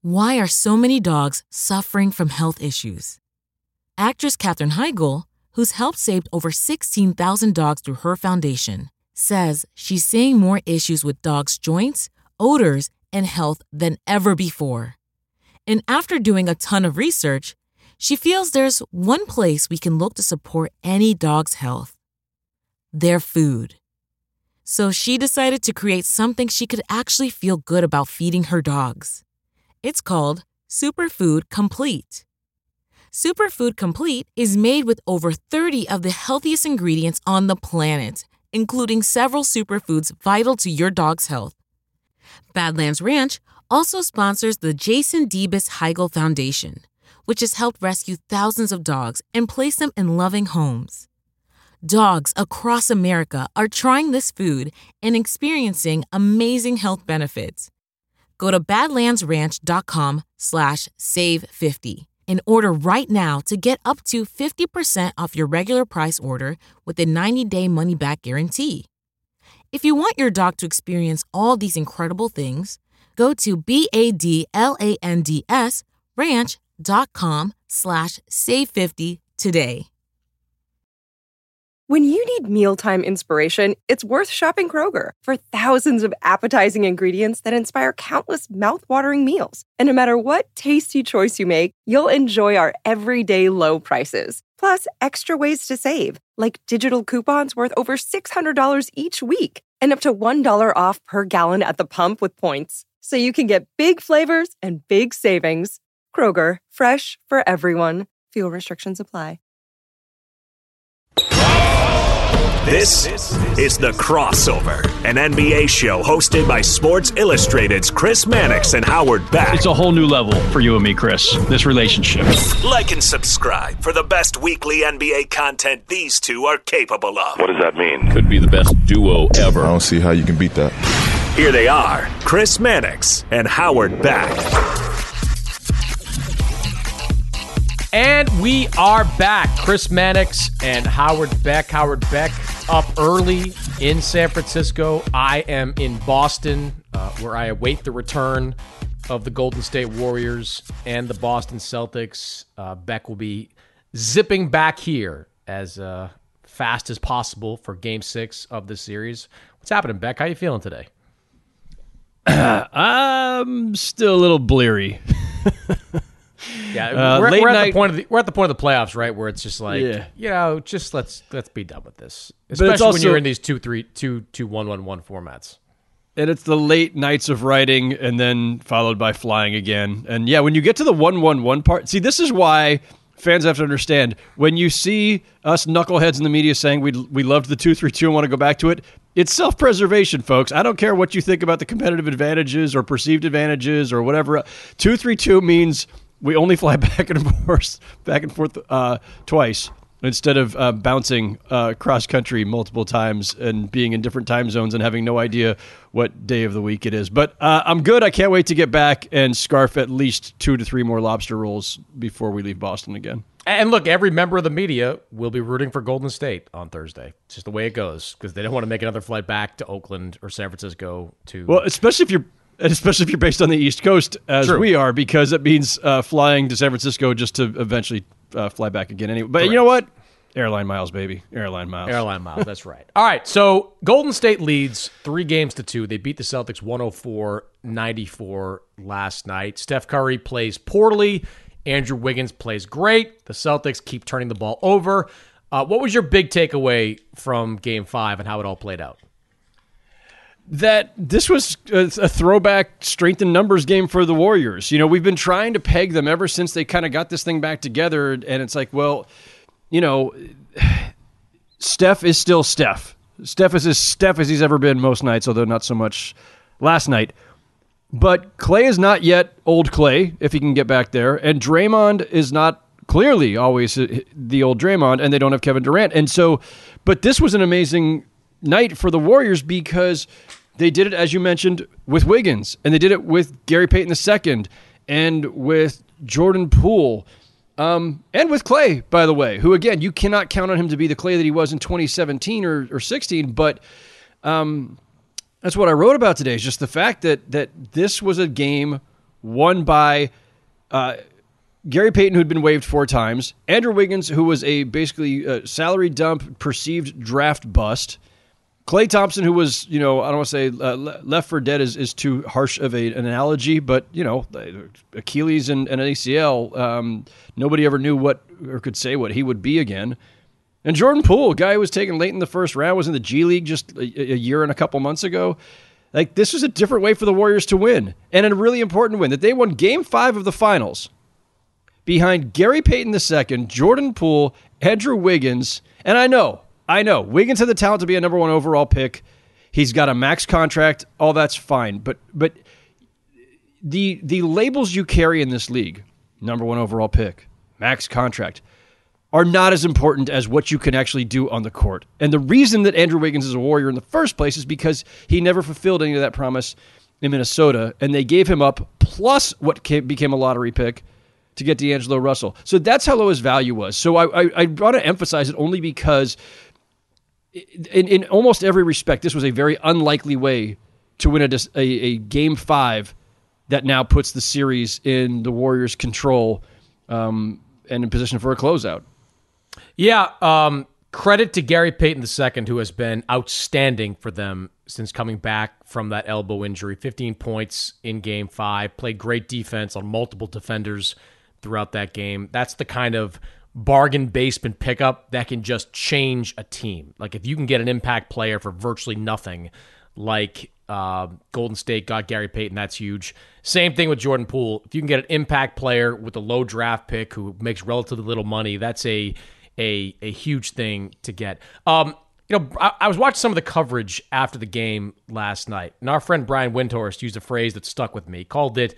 Why are so many dogs suffering from health issues? Actress Katherine Heigl, who's helped save over 16,000 dogs through her foundation, says she's seeing more issues with dogs' joints, odors, and health than ever before. And after doing a ton of research, she feels there's one place we can look to support any dog's health: their food. So she decided to create something she could actually feel good about feeding her dogs. It's called Superfood Complete. Superfood Complete is made with over 30 of the healthiest ingredients on the planet, including several superfoods vital to your dog's health. Badlands Ranch also sponsors the Jason Debus Heigl Foundation, which has helped rescue thousands of dogs and place them in loving homes. Dogs across America are trying this food and experiencing amazing health benefits. Go to badlandsranch.com/save50 and order right now to get up to 50% off your regular price order with a 90-day money-back guarantee. If you want your dog to experience all these incredible things, go to badlandsranch.com/save50 today. When you need mealtime inspiration, it's worth shopping Kroger for thousands of appetizing ingredients that inspire countless mouth-watering meals. And no matter what tasty choice you make, you'll enjoy our everyday low prices. Plus, extra ways to save, like digital coupons worth over $600 each week and up to $1 off per gallon at the pump with points. So you can get big flavors and big savings. Kroger, fresh for everyone. Fuel restrictions apply. This is The Crossover, an NBA show hosted by Sports Illustrated's Chris Mannix and Howard Beck. It's a whole new level for you and me, Chris, this relationship. Like and subscribe for the best weekly NBA content these two are capable of. What does that mean? Could be the best duo ever. I don't see how you can beat that. Here they are, Chris Mannix and Howard Beck. And we are back. Chris Mannix and Howard Beck. Howard Beck up early in San Francisco. I am in Boston, where I await the return of the Golden State Warriors and the Boston Celtics. Beck will be zipping back here as fast as possible for Game 6 of this series. What's happening, Beck? How you feeling today? I'm still a little bleary. Yeah, we're at the point of the playoffs, right? Where it's just like, just let's be done with this. Especially when you're in these 2-1-1-1 formats. And it's the late nights of writing and then followed by flying again. And yeah, when you get to the 1-1-1 part, see, this is why fans have to understand. When you see us knuckleheads in the media saying we loved the 2-3-2 and want to go back to it, it's self-preservation, folks. I don't care what you think about the competitive advantages or perceived advantages or whatever. 2-3-2 means we only fly back and forth twice instead of bouncing cross country multiple times and being in different time zones and having no idea what day of the week it is. But I'm good. I can't wait to get back and scarf at least 2 to 3 more lobster rolls before we leave Boston again. And look, every member of the media will be rooting for Golden State on Thursday. It's just the way it goes because they don't want to make another flight back to Oakland or San Francisco. Especially if you're based on the East Coast, as True. We are, because it means flying to San Francisco just to eventually fly back again anyway. But Correct. You know what? Airline miles, baby. Airline miles. Airline miles, that's right. All right, so Golden State leads 3-2. They beat the Celtics 104-94 last night. Steph Curry plays poorly. Andrew Wiggins plays great. The Celtics keep turning the ball over. What was your big takeaway from Game 5 and how it all played out? That this was a throwback strength in numbers game for the Warriors. You know, we've been trying to peg them ever since they kind of got this thing back together, and it's like, well, you know, Steph is still Steph. Steph is as Steph as he's ever been most nights, although not so much last night. But Klay is not yet old Klay, if he can get back there, and Draymond is not clearly always the old Draymond, and they don't have Kevin Durant. And so, but this was an amazing night for the Warriors because they did it, as you mentioned, with Wiggins, and they did it with Gary Payton II, and with Jordan Poole, and with Klay, by the way, who, again, you cannot count on him to be the Klay that he was in 2017 or 16, but that's what I wrote about today, is just the fact that this was a game won by Gary Payton, who'd been waived 4 times, Andrew Wiggins, who was a basically salary dump, perceived draft bust, Klay Thompson, who was, I don't want to say left for dead is too harsh of an analogy, but, Achilles and an ACL, nobody ever knew what or could say what he would be again. And Jordan Poole, a guy who was taken late in the first round, was in the G League just a year and a couple months ago. Like, this was a different way for the Warriors to win, and a really important win, that they won Game 5 of the Finals behind Gary Payton II, Jordan Poole, Andrew Wiggins, and I know, Wiggins had the talent to be a number 1 overall pick. He's got a max contract. All that's fine. But the labels you carry in this league, number 1 overall pick, max contract, are not as important as what you can actually do on the court. And the reason that Andrew Wiggins is a Warrior in the first place is because he never fulfilled any of that promise in Minnesota, and they gave him up plus what became a lottery pick to get D'Angelo Russell. So that's how low his value was. So I want to emphasize it only because in almost every respect, this was a very unlikely way to win a Game 5 that now puts the series in the Warriors' control and in position for a closeout. Yeah, credit to Gary Payton II, who has been outstanding for them since coming back from that elbow injury. 15 points in Game 5, played great defense on multiple defenders throughout that game. That's the kind of bargain basement pickup that can just change a team. Like, if you can get an impact player for virtually nothing, like Golden State got Gary Payton, that's huge. Same thing with Jordan Poole. If you can get an impact player with a low draft pick who makes relatively little money, that's a huge thing to get. I was watching some of the coverage after the game last night, and our friend Brian Windhorst used a phrase that stuck with me. He called it,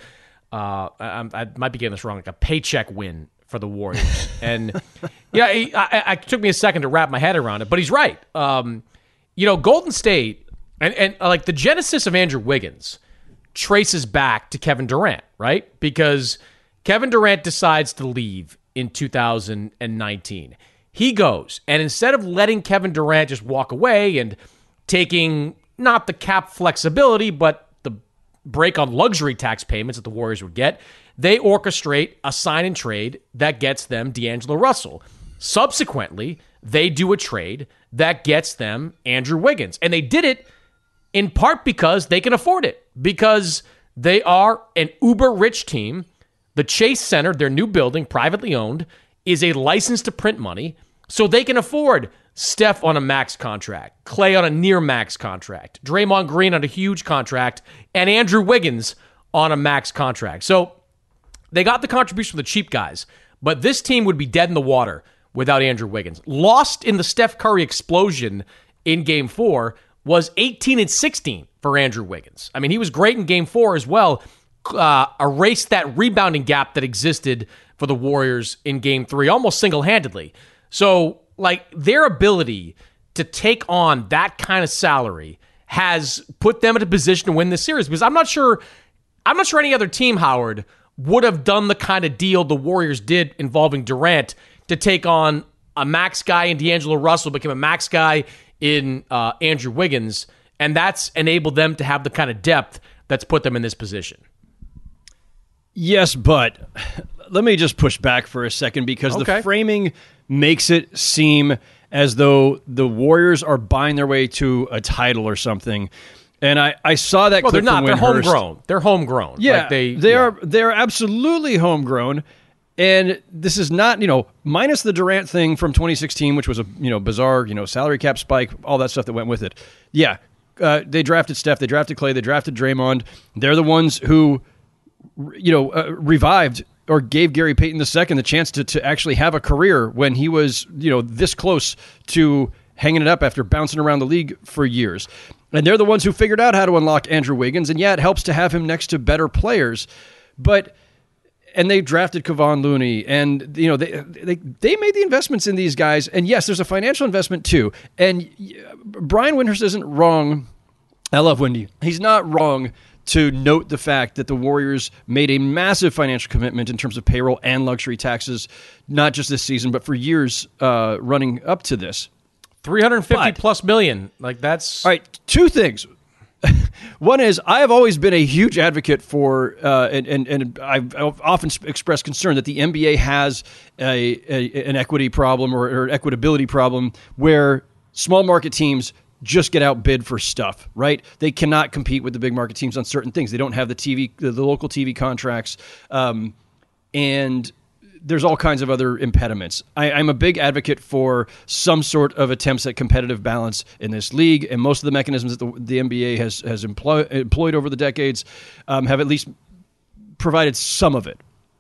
I might be getting this wrong, like a paycheck win for the Warriors. And it took me a second to wrap my head around it, but he's right. Golden State and like the genesis of Andrew Wiggins traces back to Kevin Durant, right? Because Kevin Durant decides to leave in 2019. He goes, and instead of letting Kevin Durant just walk away and taking not the cap flexibility, but the break on luxury tax payments that the Warriors would get, they orchestrate a sign and trade that gets them D'Angelo Russell. Subsequently, they do a trade that gets them Andrew Wiggins. And they did it in part because they can afford it, because they are an uber-rich team. The Chase Center, their new building, privately owned, is a license to print money, so they can afford Steph on a max contract, Klay on a near max contract, Draymond Green on a huge contract, and Andrew Wiggins on a max contract. So they got the contribution from the cheap guys, but this team would be dead in the water without Andrew Wiggins. Lost in the Steph Curry explosion in Game 4 was 18-16 for Andrew Wiggins. I mean, he was great in Game 4 as well. Erased that rebounding gap that existed for the Warriors in Game 3 almost single-handedly. So, like, their ability to take on that kind of salary has put them in a position to win this series, because I'm not sure any other team, Howard, would have done the kind of deal the Warriors did involving Durant to take on a max guy in D'Angelo Russell, became a max guy in Andrew Wiggins, and that's enabled them to have the kind of depth that's put them in this position. Yes, but let me just push back for a second, because the framing makes it seem as though the Warriors are buying their way to a title or something. And I saw that clip. They're not. They're homegrown. They're homegrown. Yeah, they're absolutely homegrown. And this is not, minus the Durant thing from 2016, which was a bizarre, salary cap spike, all that stuff that went with it. Yeah, they drafted Steph, they drafted Klay, they drafted Draymond. They're the ones who, revived or gave Gary Payton II the chance to actually have a career when he was, this close to hanging it up after bouncing around the league for years. And they're the ones who figured out how to unlock Andrew Wiggins. And yeah, it helps to have him next to better players. And they drafted Kevon Looney, and they made the investments in these guys. And yes, there's a financial investment too. And Brian Windhorst isn't wrong. I love Windy. He's not wrong to note the fact that the Warriors made a massive financial commitment in terms of payroll and luxury taxes, not just this season, but for years running up to this. $350+ million. Like, that's all right. Two things. One is I have always been a huge advocate for, and I've often expressed concern that the NBA has an equity problem or equitability problem where small market teams just get outbid for stuff, right? They cannot compete with the big market teams on certain things. They don't have the local TV contracts, and there's all kinds of other impediments. I'm a big advocate for some sort of attempts at competitive balance in this league, and most of the mechanisms that the NBA has employed over the decades have at least provided some of it.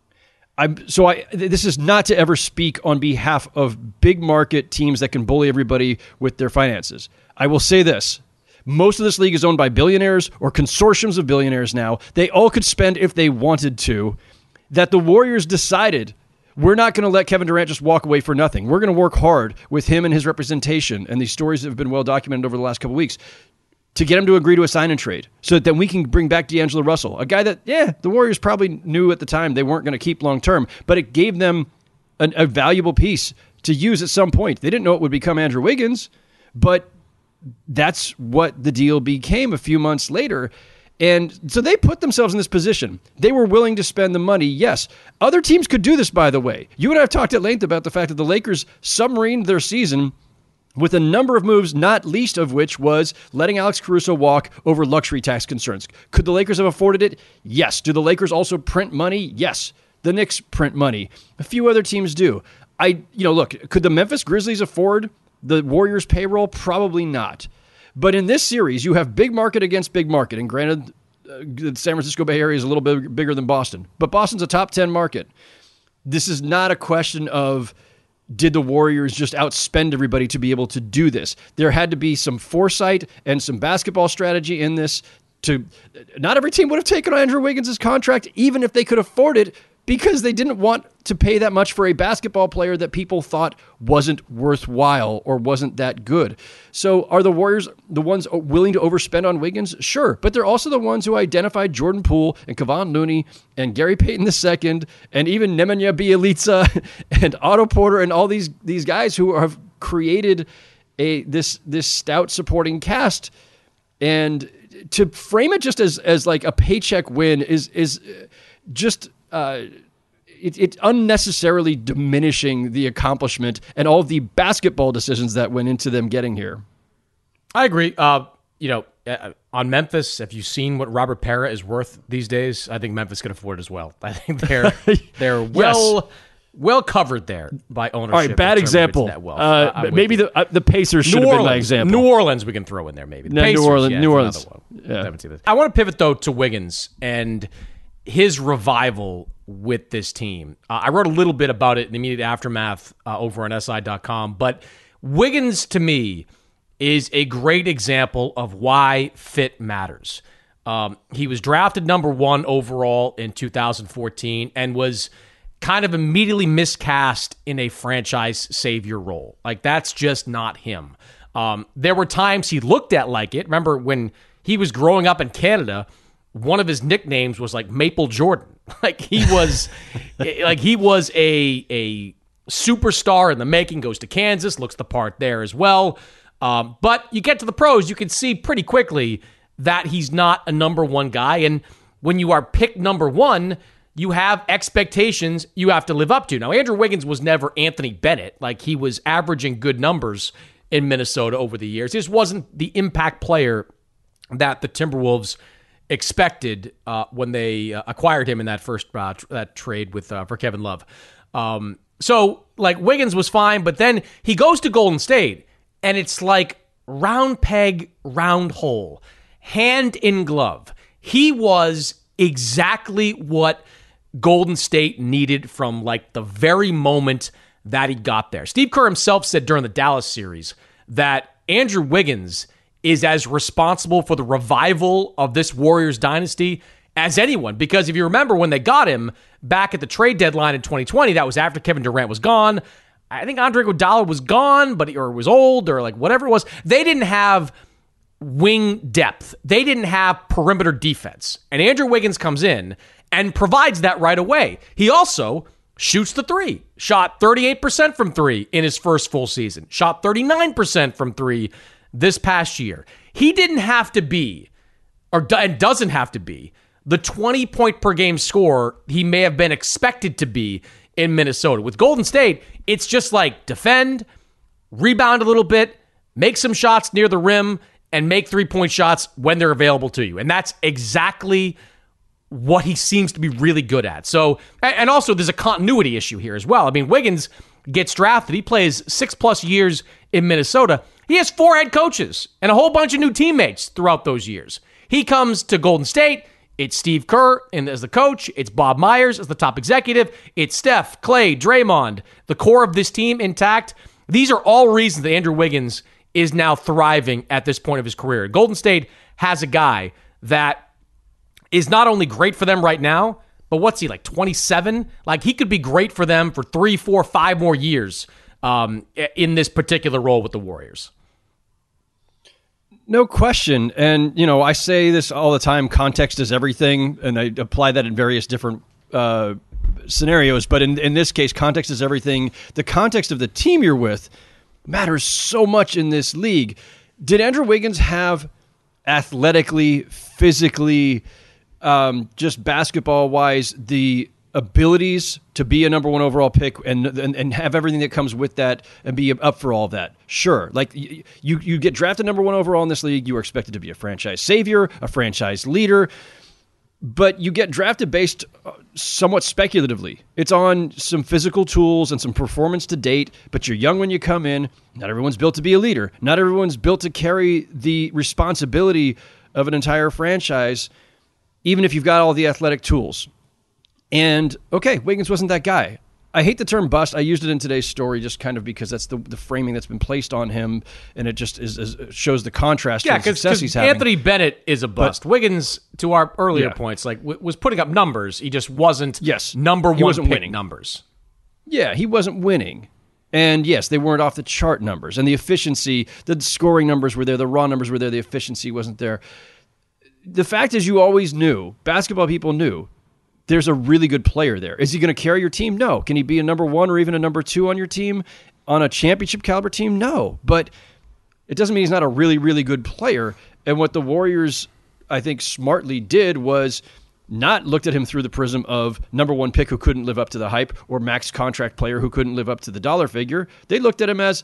This is not to ever speak on behalf of big market teams that can bully everybody with their finances. I will say this. Most of this league is owned by billionaires or consortiums of billionaires now. They all could spend if they wanted to. That the Warriors decided, we're not going to let Kevin Durant just walk away for nothing. We're going to work hard with him and his representation and these stories that have been well documented over the last couple of weeks to get him to agree to a sign and trade so that then we can bring back D'Angelo Russell, a guy that, the Warriors probably knew at the time they weren't going to keep long term, but it gave them a valuable piece to use at some point. They didn't know it would become Andrew Wiggins, but that's what the deal became a few months later. And so they put themselves in this position. They were willing to spend the money, yes. Other teams could do this, by the way. You and I have talked at length about the fact that the Lakers submarined their season with a number of moves, not least of which was letting Alex Caruso walk over luxury tax concerns. Could the Lakers have afforded it? Yes. Do the Lakers also print money? Yes. The Knicks print money. A few other teams do. Look, could the Memphis Grizzlies afford the Warriors' payroll? Probably not. But in this series, you have big market against big market. And granted, the San Francisco Bay Area is a little bit bigger than Boston. But Boston's a top 10 market. This is not a question of did the Warriors just outspend everybody to be able to do this. There had to be some foresight and some basketball strategy in this. Not every team would have taken Andrew Wiggins' contract, even if they could afford it, because they didn't want to pay that much for a basketball player that people thought wasn't worthwhile or wasn't that good. So are the Warriors the ones willing to overspend on Wiggins? Sure, but they're also the ones who identified Jordan Poole and Kevon Looney and Gary Payton II and even Nemanja Bjelica and Otto Porter and all these guys who have created this stout supporting cast. And to frame it just as like a paycheck win is just it unnecessarily diminishing the accomplishment and all of the basketball decisions that went into them getting here. I agree. On Memphis, have you seen what Robert Parra is worth these days? I think Memphis can afford it as well. I think they're well covered there by ownership. All right, bad example. Maybe the Pacers should have been my example. New Orleans we can throw in there maybe. The Pacers, New Orleans. Yeah. I want to pivot though to Wiggins and his revival with this team. I wrote a little bit about it in the immediate aftermath over on SI.com, but Wiggins to me is a great example of why fit matters. He was drafted number 1 overall in 2014 and was kind of immediately miscast in a franchise savior role. Like, that's just not him. There were times he looked at like it. Remember when he was growing up in Canada, one of his nicknames was like Maple Jordan. Like he was a superstar in the making, goes to Kansas, looks the part there as well. But you get to the pros, you can see pretty quickly that he's not a number 1 guy. And when you are picked number 1, you have expectations you have to live up to. Now, Andrew Wiggins was never Anthony Bennett. Like, he was averaging good numbers in Minnesota over the years. He just wasn't the impact player that the Timberwolves expected when they acquired him in that first that trade with for Kevin Love. So, like, Wiggins was fine, but then he goes to Golden State, and it's like round peg, round hole, hand in glove. He was exactly what Golden State needed from, like, the very moment that he got there. Steve Kerr himself said during the Dallas series that Andrew Wiggins is as responsible for the revival of this Warriors dynasty as anyone. Because if you remember when they got him back at the trade deadline in 2020, that was after Kevin Durant was gone. I think Andre Iguodala was gone, or was old, or like whatever it was. They didn't have wing depth. They didn't have perimeter defense. And Andrew Wiggins comes in and provides that right away. He also shoots the 3. Shot 38% from 3 in his first full season. Shot 39% from 3 this past year. He didn't have to be and doesn't have to be, the 20-point per game scorer he may have been expected to be in Minnesota. With Golden State, it's just like defend, rebound a little bit, make some shots near the rim, and make 3-point shots when they're available to you. And that's exactly what he seems to be really good at. So, and also there's a continuity issue here as well. I mean, Wiggins gets drafted. He plays 6+ years in Minnesota. He has 4 head coaches and a whole bunch of new teammates throughout those years. He comes to Golden State. It's Steve Kerr as the coach. It's Bob Myers as the top executive. It's Steph, Clay, Draymond, the core of this team intact. These are all reasons that Andrew Wiggins is now thriving at this point of his career. Golden State has a guy that is not only great for them right now, but what's he, like 27? Like, he could be great for them for 3, 4, 5 more years in this particular role with the Warriors. No question. And, you know, I say this all the time, context is everything, and I apply that in various different scenarios. But in this case, context is everything. The context of the team you're with matters so much in this league. Did Andrew Wiggins have athletically, physically, just basketball-wise, the abilities to be a number 1 overall pick and have everything that comes with that and be up for all of that? Sure. Like, you get drafted number 1 overall in this league, you are expected to be a franchise savior, a franchise leader, but you get drafted based somewhat speculatively. It's on some physical tools and some performance to date, but you're young when you come in. Not everyone's built to be a leader. Not everyone's built to carry the responsibility of an entire franchise, even if you've got all the athletic tools. And, okay, Wiggins wasn't that guy. I hate the term bust. I used it in today's story just kind of because that's the framing that's been placed on him, and it just shows the contrast to the success he's having. Anthony Bennett is a bust. Wiggins, to our earlier points, like was putting up numbers. He just wasn't number 1 wasn't pick winning numbers. Yeah, he wasn't winning. And yes, they weren't off the chart numbers. And the efficiency, the scoring numbers were there, the raw numbers were there, the efficiency wasn't there. The fact is, you always knew, basketball people knew, there's a really good player there. Is he going to carry your team? No. Can he be a number 1 or even a number 2 on your team? On a championship caliber team? No. But it doesn't mean he's not a really, really good player. And what the Warriors, I think, smartly did was not looked at him through the prism of number 1 pick who couldn't live up to the hype or max contract player who couldn't live up to the dollar figure. They looked at him as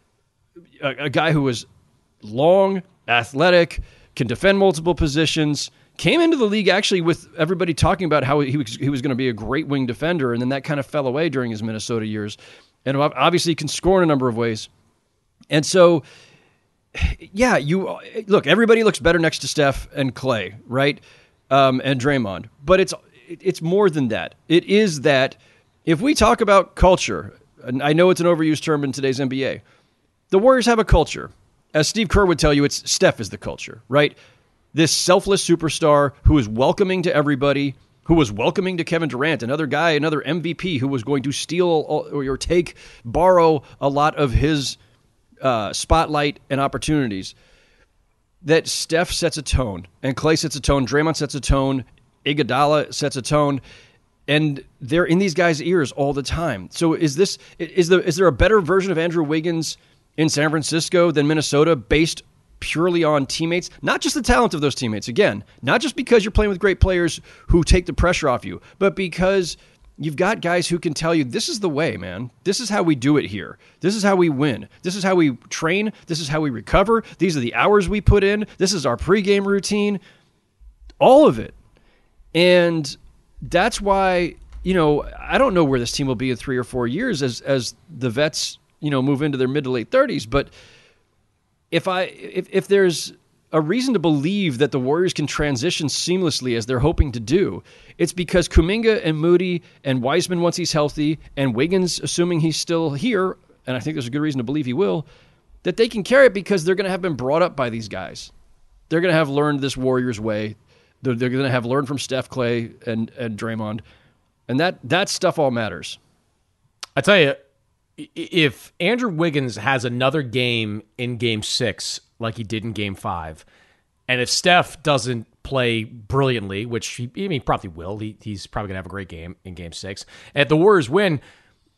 a guy who was long, athletic, can defend multiple positions, came into the league actually with everybody talking about how he was going to be a great wing defender, and then that kind of fell away during his Minnesota years. And obviously can score in a number of ways. And so, yeah, look, everybody looks better next to Steph and Clay, right? And Draymond. But it's more than that. It is that if we talk about culture, and I know it's an overused term in today's NBA, the Warriors have a culture. As Steve Kerr would tell you, it's Steph is the culture, right? This selfless superstar who is welcoming to everybody, who was welcoming to Kevin Durant, another guy, another MVP who was going to steal or borrow a lot of his spotlight and opportunities. That Steph sets a tone, and Clay sets a tone, Draymond sets a tone, Iguodala sets a tone, and they're in these guys' ears all the time. So is there a better version of Andrew Wiggins in San Francisco than Minnesota based purely on teammates? Not just the talent of those teammates, again, not just because you're playing with great players who take the pressure off you, but because you've got guys who can tell you, this is the way, man. This is how we do it here. This is how we win. This is how we train. This is how we recover. These are the hours we put in. This is our pregame routine. All of it. And that's why, I don't know where this team will be in 3 or 4 years as the vets, move into their mid to late 30s. But if there's a reason to believe that the Warriors can transition seamlessly as they're hoping to do, it's because Kuminga and Moody and Wiseman, once he's healthy, and Wiggins, assuming he's still here, and I think there's a good reason to believe he will, that they can carry it because they're going to have been brought up by these guys. They're going to have learned this Warriors way. They're going to have learned from Steph, Clay, and Draymond. And that stuff all matters. I tell you, if Andrew Wiggins has another game in Game 6 like he did in Game 5, and if Steph doesn't play brilliantly, which he probably will, he's probably going to have a great game in Game 6, and if the Warriors win,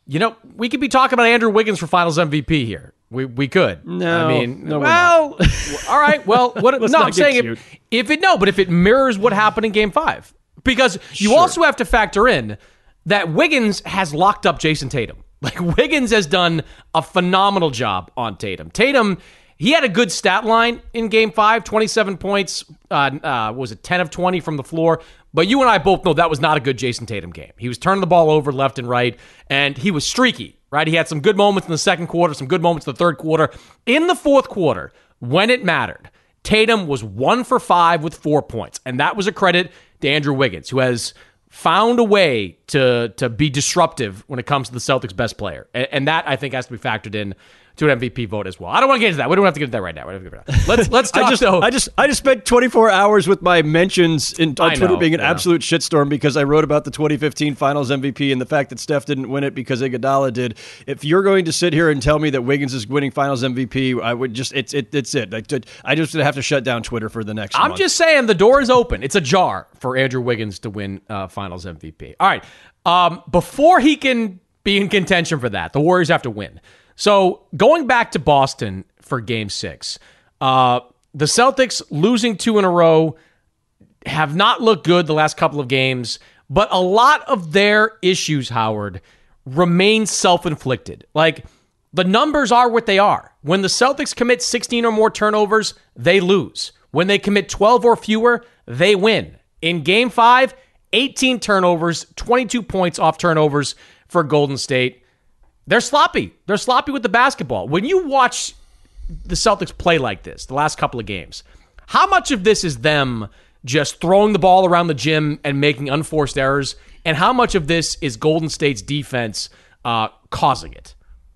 We could be talking about Andrew Wiggins for Finals MVP here. We could. No, I mean, no, well, all right. Well, what? No, I'm saying if it mirrors what happened in Game 5, because you also have to factor in that Wiggins has locked up Jason Tatum. Like, Wiggins has done a phenomenal job on Tatum. Tatum, he had a good stat line in Game 5, 27 points, was it 10 of 20 from the floor? But you and I both know that was not a good Jason Tatum game. He was turning the ball over left and right, and he was streaky, right? He had some good moments in the second quarter, some good moments in the third quarter. In the fourth quarter, when it mattered, Tatum was 1 for 5 with 4 points, and that was a credit to Andrew Wiggins, who has found a way to be disruptive when it comes to the Celtics' best player. And that, I think, has to be factored in to an MVP vote as well. I don't want to get into that. We don't have to get into that right now. Let's talk. I just spent 24 hours with my mentions on Twitter being an absolute shitstorm because I wrote about the 2015 Finals MVP and the fact that Steph didn't win it because Iguodala did. If you're going to sit here and tell me that Wiggins is winning Finals MVP, I would just it's it. I just have to shut down Twitter for the next month. I'm just saying the door is open. It's ajar for Andrew Wiggins to win Finals MVP. All right. Before he can be in contention for that, the Warriors have to win. So going back to Boston for Game 6, the Celtics losing 2 in a row have not looked good the last couple of games, but a lot of their issues, Howard, remain self-inflicted. Like, the numbers are what they are. When the Celtics commit 16 or more turnovers, they lose. When they commit 12 or fewer, they win. In Game 5, 18 turnovers, 22 points off turnovers for Golden State. They're sloppy. They're sloppy with the basketball. When you watch the Celtics play like this, the last couple of games, how much of this is them just throwing the ball around the gym and making unforced errors, and how much of this is Golden State's defense causing it?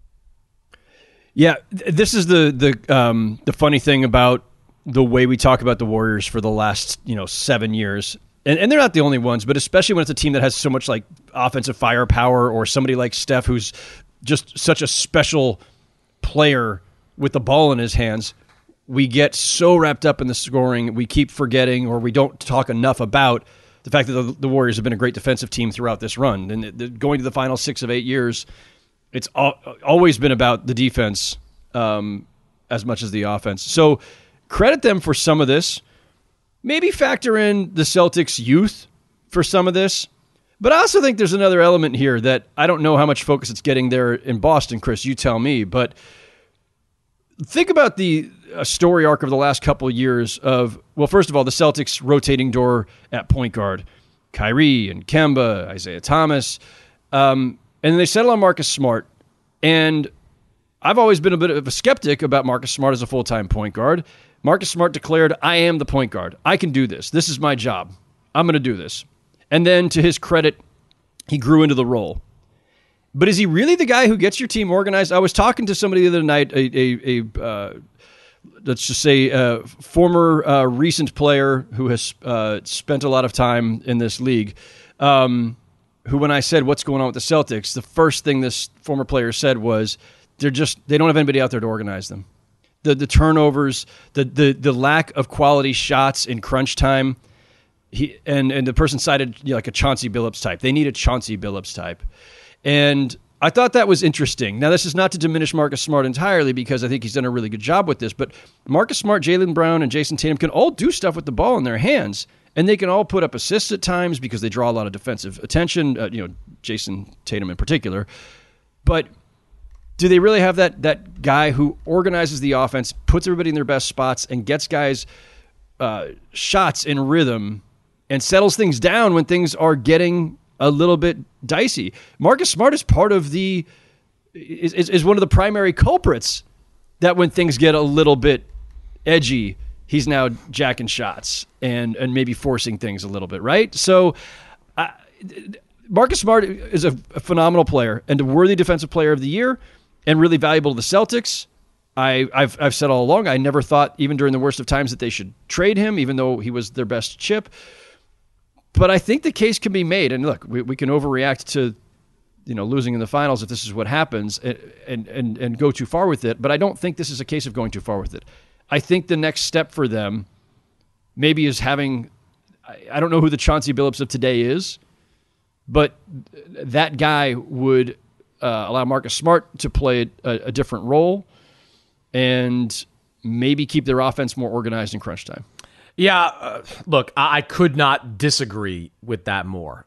Yeah, this is the funny thing about the way we talk about the Warriors for the last 7 years. And they're not the only ones, but especially when it's a team that has so much like offensive firepower, or somebody like Steph who's just such a special player with the ball in his hands, we get so wrapped up in the scoring, we keep forgetting, or we don't talk enough about the fact that the Warriors have been a great defensive team throughout this run. And going to the final 6 of 8 years, it's always been about the defense as much as the offense. So credit them for some of this. Maybe factor in the Celtics' youth for some of this. But I also think there's another element here that I don't know how much focus it's getting there in Boston, Chris. You tell me. But think about the story arc of the last couple of years of, well, first of all, the Celtics rotating door at point guard. Kyrie and Kemba, Isaiah Thomas. And then they settle on Marcus Smart. And I've always been a bit of a skeptic about Marcus Smart as a full-time point guard. Marcus Smart declared, I am the point guard. I can do this. This is my job. I'm going to do this. And then, to his credit, he grew into the role. But is he really the guy who gets your team organized? I was talking to somebody the other night, let's just say a former recent player who has spent a lot of time in this league, who, when I said, what's going on with the Celtics, the first thing this former player said was, they don't have anybody out there to organize them. The turnovers, the lack of quality shots in crunch time. And the person cited like a Chauncey Billups type. They need a Chauncey Billups type. And I thought that was interesting. Now, this is not to diminish Marcus Smart entirely, because I think he's done a really good job with this. But Marcus Smart, Jaylen Brown, and Jason Tatum can all do stuff with the ball in their hands. And they can all put up assists at times because they draw a lot of defensive attention, Jason Tatum in particular. But do they really have that guy who organizes the offense, puts everybody in their best spots, and gets guys shots in rhythm and settles things down when things are getting a little bit dicey? Marcus Smart is part of is one of the primary culprits that when things get a little bit edgy, he's now jacking shots and maybe forcing things a little bit, right? So Marcus Smart is a phenomenal player and a worthy defensive player of the year and really valuable to the Celtics. I've said all along, I never thought, even during the worst of times, that they should trade him, even though he was their best chip. But I think the case can be made, and look, we can overreact to losing in the finals if this is what happens and go too far with it, but I don't think this is a case of going too far with it. I think the next step for them maybe is having, I don't know who the Chauncey Billups of today is, but that guy would allow Marcus Smart to play a different role and maybe keep their offense more organized in crunch time. Yeah, look, I could not disagree with that more.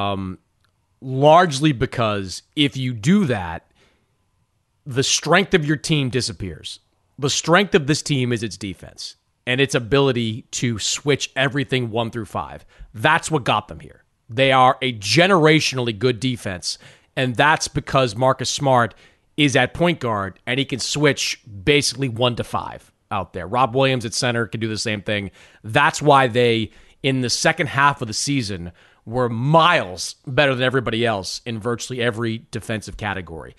Largely because if you do that, the strength of your team disappears. The strength of this team is its defense and its ability to switch everything 1 through 5. That's what got them here. They are a generationally good defense, and that's because Marcus Smart is at point guard and he can switch basically 1 to 5 out there. Rob Williams at center can do the same thing. That's why they, in the second half of the season, were miles better than everybody else in virtually every defensive category.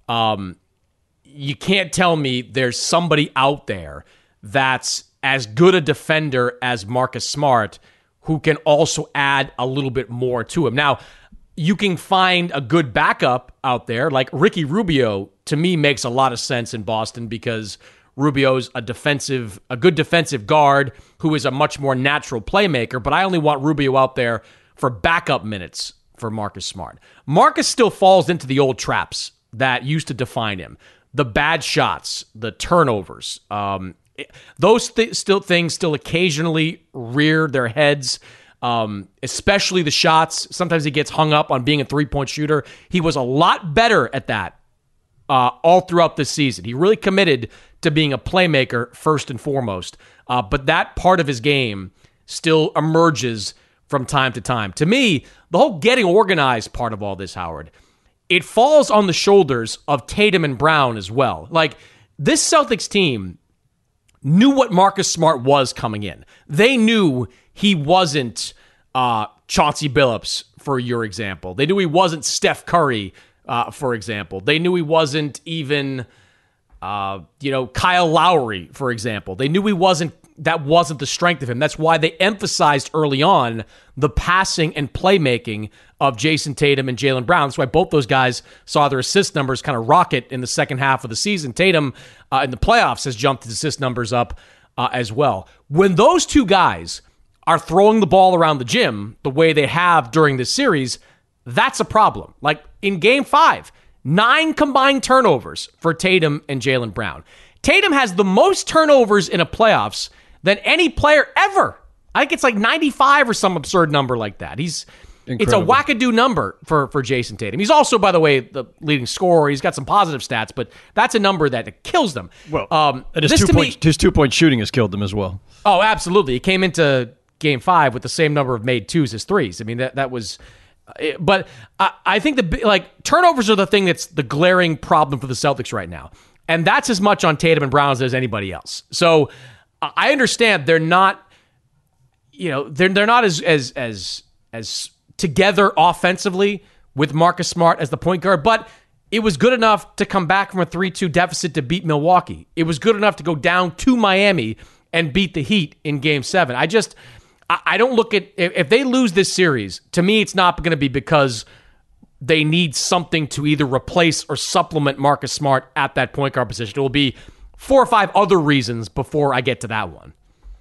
You can't tell me there's somebody out there that's as good a defender as Marcus Smart who can also add a little bit more to him. Now, you can find a good backup out there, like Ricky Rubio, to me makes a lot of sense in Boston because Rubio's a good defensive guard who is a much more natural playmaker, but I only want Rubio out there for backup minutes for Marcus Smart. Marcus still falls into the old traps that used to define him. The bad shots, the turnovers, those things still occasionally rear their heads, especially the shots. Sometimes he gets hung up on being a three-point shooter. He was a lot better at that all throughout this season. He really committed to being a playmaker first and foremost, but that part of his game still emerges from time to time. To me, the whole getting organized part of all this, Howard, it falls on the shoulders of Tatum and Brown as well. Like, this Celtics team knew what Marcus Smart was coming in. They knew he wasn't Chauncey Billups, for your example. They knew he wasn't Steph Curry, for example. They knew he wasn't even, Kyle Lowry, for example. They knew that wasn't the strength of him. That's why they emphasized early on the passing and playmaking of Jason Tatum and Jaylen Brown. That's why both those guys saw their assist numbers kind of rocket in the second half of the season. Tatum in the playoffs has jumped his assist numbers up as well. When those two guys are throwing the ball around the gym the way they have during this series, that's a problem. Like in Game 5, 9 combined turnovers for Tatum and Jaylen Brown. Tatum has the most turnovers in a playoffs than any player ever. I think it's like 95 or some absurd number like that. It's a wackadoo number for Jason Tatum. He's also, by the way, the leading scorer. He's got some positive stats, but that's a number that kills them. Well, his 2-point shooting has killed them as well. Oh, absolutely. He came into Game 5 with the same number of made twos as threes. I mean, that was... But I think turnovers are the thing that's the glaring problem for the Celtics right now. And that's as much on Tatum and Brown as anybody else. So I understand they're not, they're not as together offensively with Marcus Smart as the point guard, but it was good enough to come back from a 3-2 deficit to beat Milwaukee. It was good enough to go down to Miami and beat the Heat in Game 7. I don't look at, if they lose this series, to me it's not going to be because they need something to either replace or supplement Marcus Smart at that point guard position. It will be 4 or 5 other reasons before I get to that one.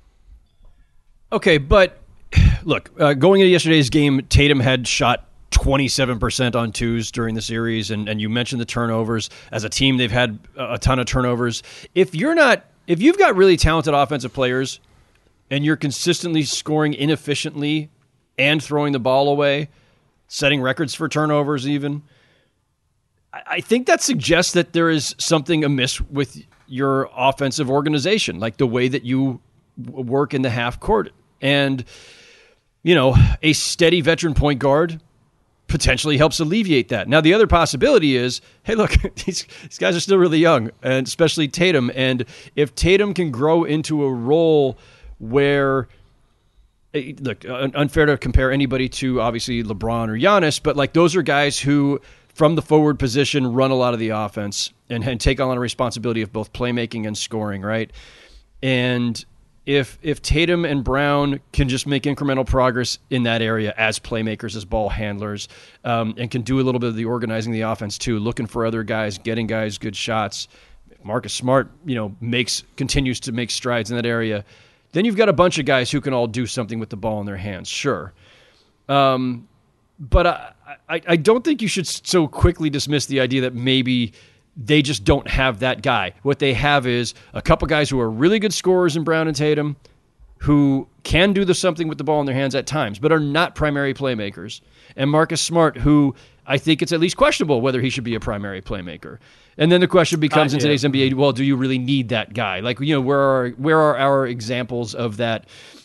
Okay, but look, going into yesterday's game, Tatum had shot 27% on twos during the series, and you mentioned the turnovers. As a team, they've had a ton of turnovers. If you've got really talented offensive players and you're consistently scoring inefficiently and throwing the ball away, setting records for turnovers even, I think that suggests that there is something amiss with your offensive organization, like the way that you work in the half court. And, a steady veteran point guard potentially helps alleviate that. Now, the other possibility is, hey, look, these guys are still really young, and especially Tatum. And if Tatum can grow into a role where, look, unfair to compare anybody to obviously LeBron or Giannis, but like those are guys who from the forward position run a lot of the offense and take on a responsibility of both playmaking and scoring, right? And if Tatum and Brown can just make incremental progress in that area as playmakers, as ball handlers, and can do a little bit of the organizing the offense too, looking for other guys, getting guys good shots, Marcus Smart, continues to make strides in that area, then you've got a bunch of guys who can all do something with the ball in their hands, sure. But I don't think you should so quickly dismiss the idea that maybe they just don't have that guy. What they have is a couple guys who are really good scorers in Brown and Tatum, who can do something with the ball in their hands at times, but are not primary playmakers. And Marcus Smart, who I think it's at least questionable whether he should be a primary playmaker. And then the question becomes in today's NBA, well, do you really need that guy? Like, where are our examples of that?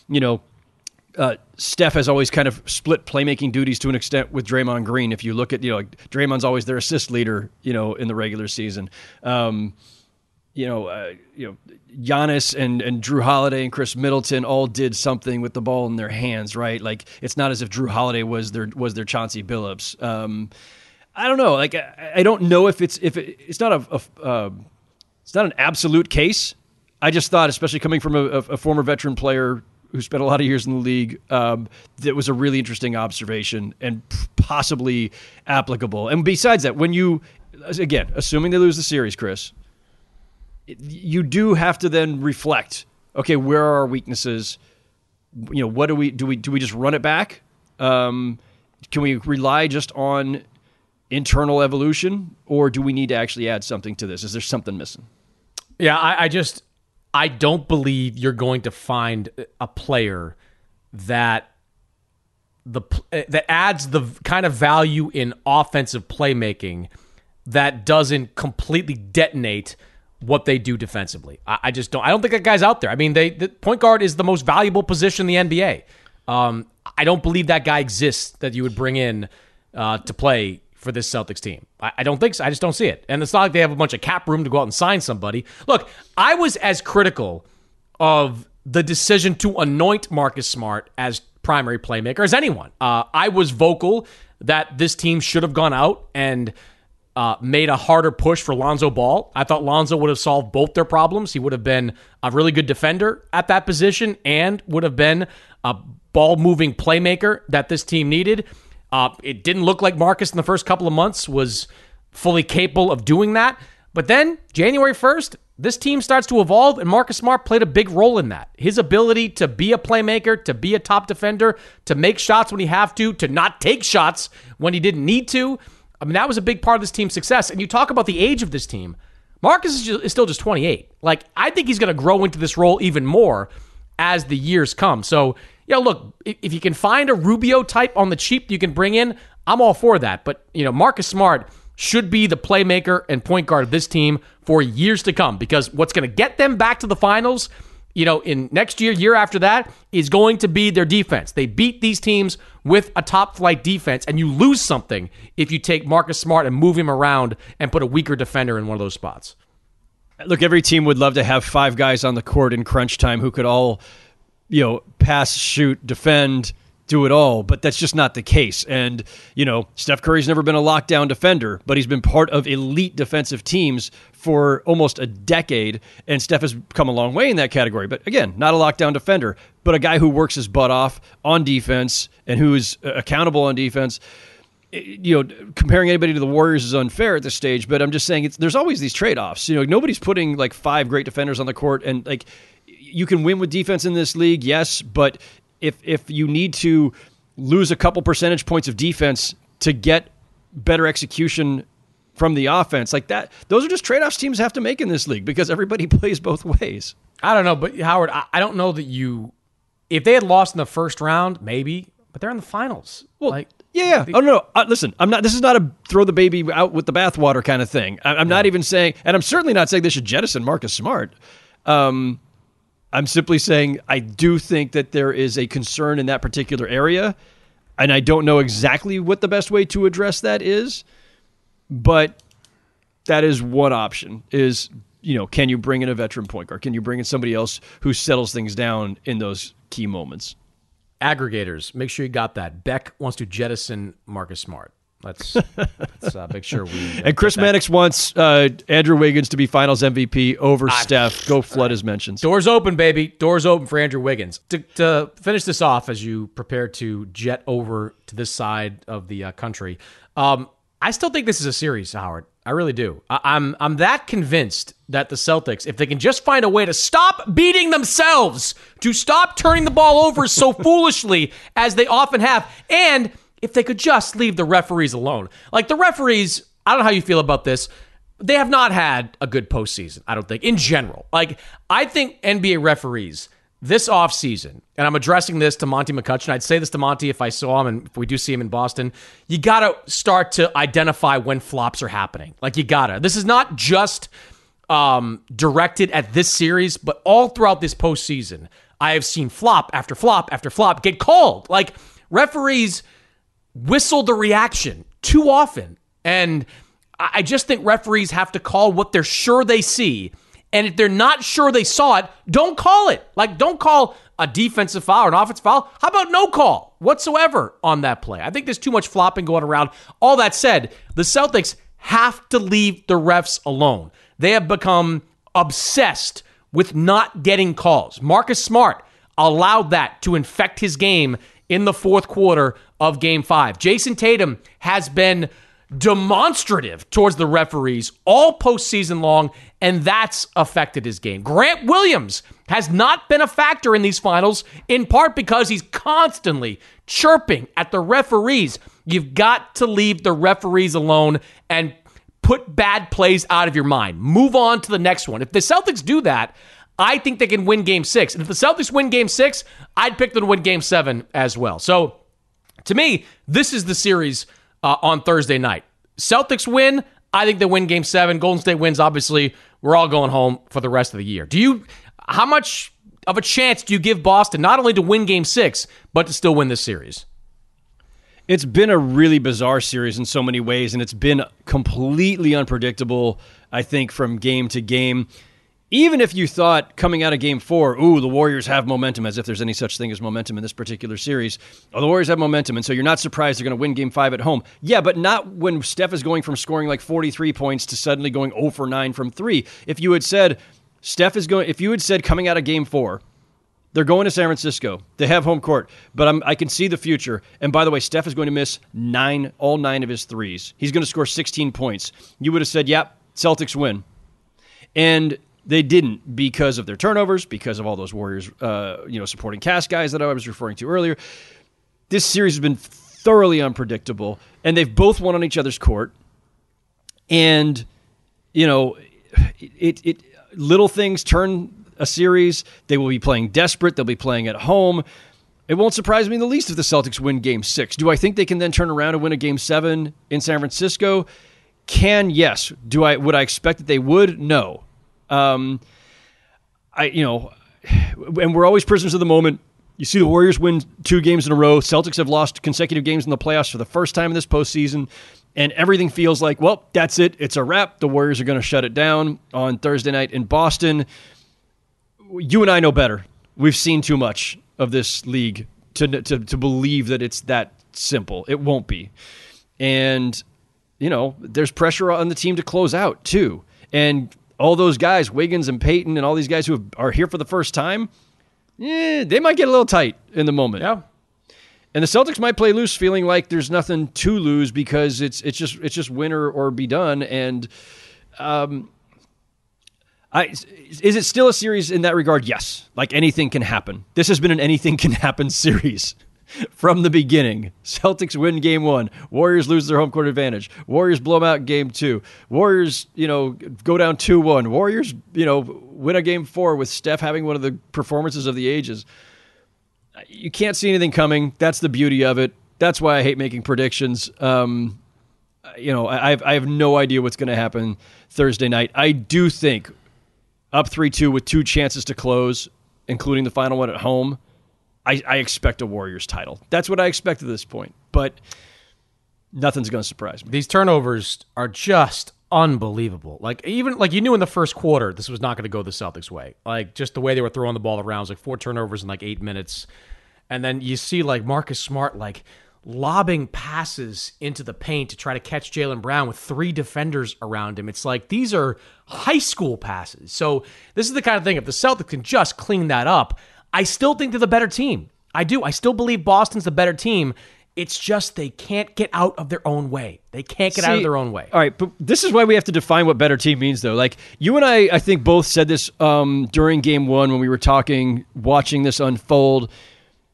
Steph has always kind of split playmaking duties to an extent with Draymond Green. If you look at, Draymond's always their assist leader, in the regular season. Giannis and Drew Holiday and Chris Middleton all did something with the ball in their hands, right? Like, it's not as if Drew Holiday was their Chauncey Billups. I don't know. Like, I don't know if it's not it's not an absolute case. I just thought, especially coming from a former veteran player who spent a lot of years in the league, that was a really interesting observation and possibly applicable. And besides that, when you, again, assuming they lose the series, Chris, you do have to then reflect, okay, where are our weaknesses? What do we just run it back? Can we rely just on internal evolution, or do we need to actually add something to this? Is there something missing? Yeah, I don't believe you're going to find a player that adds the kind of value in offensive playmaking that doesn't completely detonate what they do defensively. I just don't. I don't think that guy's out there. I mean, the point guard is the most valuable position in the NBA. I don't believe that guy exists that you would bring in to play for this Celtics team. I don't think so. I just don't see it. And it's not like they have a bunch of cap room to go out and sign somebody. Look, I was as critical of the decision to anoint Marcus Smart as primary playmaker as anyone. I was vocal that this team should have gone out and made a harder push for Lonzo Ball. I thought Lonzo would have solved both their problems. He would have been a really good defender at that position and would have been a ball-moving playmaker that this team needed. It didn't look like Marcus in the first couple of months was fully capable of doing that. But then, January 1st, this team starts to evolve, and Marcus Smart played a big role in that. His ability to be a playmaker, to be a top defender, to make shots when he have to not take shots when he didn't need to. I mean, that was a big part of this team's success. And you talk about the age of this team. Marcus is still just 28. Like, I think he's going to grow into this role even more as the years come. So, look, if you can find a Rubio type on the cheap you can bring in, I'm all for that. But, Marcus Smart should be the playmaker and point guard of this team for years to come, because what's going to get them back to the finals, in next year after that, is going to be their defense. They beat these teams with a top-flight defense, and you lose something if you take Marcus Smart and move him around and put a weaker defender in one of those spots. Look, every team would love to have 5 guys on the court in crunch time who could all, pass, shoot, defend, do it all, but that's just not the case. And, Steph Curry's never been a lockdown defender, but he's been part of elite defensive teams for almost a decade, and Steph has come a long way in that category. But again, not a lockdown defender, but a guy who works his butt off on defense and who is accountable on defense. Comparing anybody to the Warriors is unfair at this stage, but I'm just saying there's always these trade-offs. Nobody's putting like 5 great defenders on the court, and like you can win with defense in this league, yes, but if you need to lose a couple percentage points of defense to get better execution from the offense, like that, those are just trade-offs teams have to make in this league because everybody plays both ways. I don't know, but Howard, I don't know that if they had lost in the first round, maybe, but they're in the finals. Well, yeah. Oh, no. Listen, this is not a throw the baby out with the bathwater kind of thing. I'm not even saying, and I'm certainly not saying they should jettison Marcus Smart. I'm simply saying I do think that there is a concern in that particular area, and I don't know exactly what the best way to address that is, but that is one option is, can you bring in a veteran point guard? Can you bring in somebody else who settles things down in those key moments? Aggregators, make sure you got that. Beck wants to jettison Marcus Smart. Let's make sure we... and Chris Mannix wants Andrew Wiggins to be Finals MVP over Steph. Go flood his mentions. Doors open, baby. Doors open for Andrew Wiggins. To finish this off, as you prepare to jet over to this side of the country, I still think this is a series, Howard. I really do. I'm that convinced that the Celtics, if they can just find a way to stop beating themselves, to stop turning the ball over so foolishly as they often have, and if they could just leave the referees alone. Like, the referees, I don't know how you feel about this. They have not had a good postseason, I don't think, in general. Like, I think NBA referees this offseason, and I'm addressing this to Monty McCutcheon. I'd say this to Monty if I saw him and if we do see him in Boston. You got to start to identify when flops are happening. Like, you got to. This is not just directed at this series, but all throughout this postseason, I have seen flop after flop after flop get called. Like, referees whistle the reaction too often. And I just think referees have to call what they're sure they see. And if they're not sure they saw it, don't call it. Like, don't call a defensive foul or an offensive foul. How about no call whatsoever on that play? I think there's too much flopping going around. All that said, the Celtics have to leave the refs alone. They have become obsessed with not getting calls. Marcus Smart allowed that to infect his game in the fourth quarter of Game 5. Jason Tatum has been demonstrative towards the referees all postseason long, and that's affected his game. Grant Williams has not been a factor in these finals, in part because he's constantly chirping at the referees. You've got to leave the referees alone and put bad plays out of your mind. Move on to the next one. If the Celtics do that, I think they can win Game 6. And if the Celtics win Game 6, I'd pick them to win Game 7 as well. So, to me, this is the series on Thursday night. Celtics win, I think they win Game 7. Golden State wins, obviously, we're all going home for the rest of the year. How much of a chance do you give Boston not only to win Game 6, but to still win this series? It's been a really bizarre series in so many ways, and it's been completely unpredictable, I think, from game to game. Even if you thought coming out of Game 4, the Warriors have momentum, as if there's any such thing as momentum in this particular series. The Warriors have momentum, and so you're not surprised they're going to win Game 5 at home. Yeah, but not when Steph is going from scoring like 43 points to suddenly going 0 for 9 from 3. If you had said coming out of Game 4, they're going to San Francisco, they have home court, but I can see the future. And by the way, Steph is going to miss all 9 of his threes. He's going to score 16 points. You would have said, yep, Celtics win. And they didn't, because of their turnovers, because of all those Warriors, supporting cast guys that I was referring to earlier. This series has been thoroughly unpredictable, and they've both won on each other's court. And, little things turn a series. They will be playing desperate. They'll be playing at home. It won't surprise me in the least if the Celtics win Game 6. Do I think they can then turn around and win a Game 7 in San Francisco? Yes. Would I expect that they would? No. And we're always prisoners of the moment. You see the Warriors win 2 games in a row. Celtics have lost consecutive games in the playoffs for the first time in this postseason, and everything feels like, well, that's it. It's a wrap. The Warriors are going to shut it down on Thursday night in Boston. You and I know better. We've seen too much of this league to believe that it's that simple. It won't be. And, there's pressure on the team to close out, too. And all those guys, Wiggins and Peyton and all these guys who are here for the first time, they might get a little tight in the moment. Yeah. And the Celtics might play loose, feeling like there's nothing to lose because it's just win or be done. And is it still a series in that regard? Yes. Like, anything can happen. This has been an anything can happen series from the beginning. Celtics win Game 1. Warriors lose their home court advantage. Warriors blow them out Game 2. Warriors, go down 2-1. Warriors, win a Game 4 with Steph having one of the performances of the ages. You can't see anything coming. That's the beauty of it. That's why I hate making predictions. I have no idea what's going to happen Thursday night. I do think up 3-2 with 2 chances to close, including the final one at home, I expect a Warriors title. That's what I expect at this point. But nothing's going to surprise me. These turnovers are just unbelievable. Even you knew in the first quarter this was not going to go the Celtics' way. Just the way they were throwing the ball around, 4 turnovers in 8 minutes. And then you see Marcus Smart lobbing passes into the paint to try to catch Jaylen Brown with 3 defenders around him. It's these are high school passes. So this is the kind of thing, if the Celtics can just clean that up, I still think they're the better team. I do. I still believe Boston's the better team. It's just they can't get out of their own way. They can't get out of their own way. All right, but this is why we have to define what better team means, though. You and I think, both said this during Game 1 when we were watching this unfold,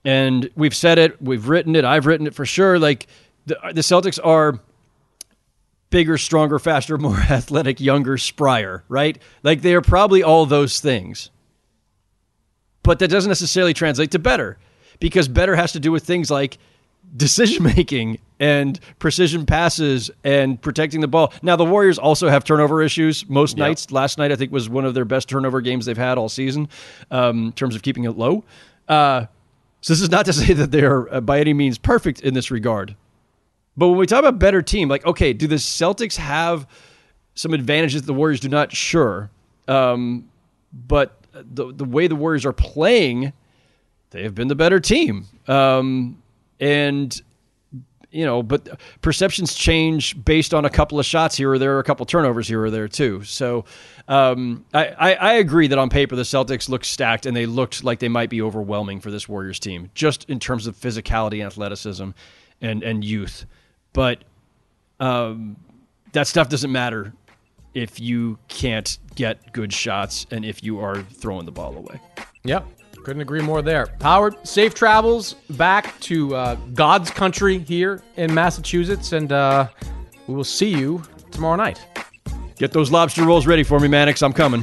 And we've said it, we've written it, I've written it for sure. Like the Celtics are bigger, stronger, faster, more athletic, younger, sprier, right? Like they are probably all those things. But that doesn't necessarily translate to better, because better has to do with things like decision-making and precision passes and protecting the ball. Now, the Warriors also have turnover issues most nights. Last night, I think, was one of their best turnover games they've had all season in terms of keeping it low. So this is not to say that they're by any means perfect in this regard. But when we talk about better team, like, okay, do the Celtics have some advantages that the Warriors do not? Sure. But the way the Warriors are playing, they have been the better team. And, you know, but perceptions change based on a couple of shots here or there, a couple of turnovers here or there too. So I agree that on paper the Celtics look stacked and they looked like they might be overwhelming for this Warriors team, just in terms of physicality and athleticism and youth. But that stuff doesn't matter if you can't get good shots and if you are throwing the ball away. Yep. Couldn't agree more there. Howard, safe travels back to God's country here in Massachusetts, and we will see you tomorrow night. Get those lobster rolls ready for me, Mannix. I'm coming.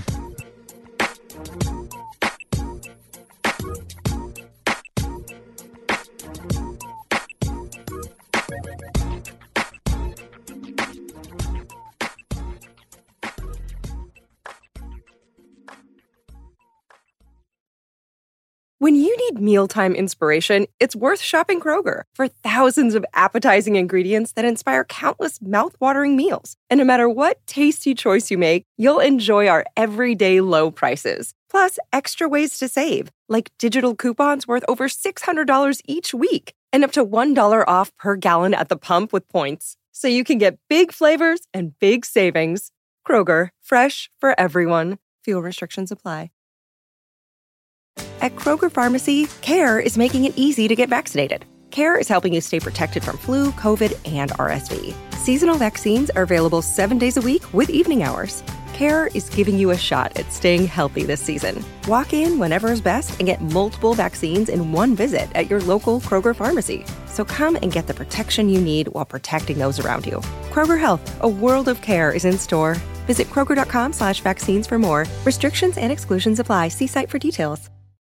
When you need mealtime inspiration, it's worth shopping Kroger for thousands of appetizing ingredients that inspire countless mouthwatering meals. And no matter what tasty choice you make, you'll enjoy our everyday low prices. Plus, extra ways to save, like digital coupons worth over $600 each week and up to $1 off per gallon at the pump with points. So you can get big flavors and big savings. Kroger, fresh for everyone. Fuel restrictions apply. At Kroger Pharmacy, CARE is making it easy to get vaccinated. CARE is helping you stay protected from flu, COVID, and RSV. Seasonal vaccines are available 7 days a week with evening hours. CARE is giving you a shot at staying healthy this season. Walk in whenever is best and get multiple vaccines in one visit at your local Kroger Pharmacy. So come and get the protection you need while protecting those around you. Kroger Health, a world of care, is in store. Visit Kroger.com/vaccines for more. Restrictions and exclusions apply. See site for details.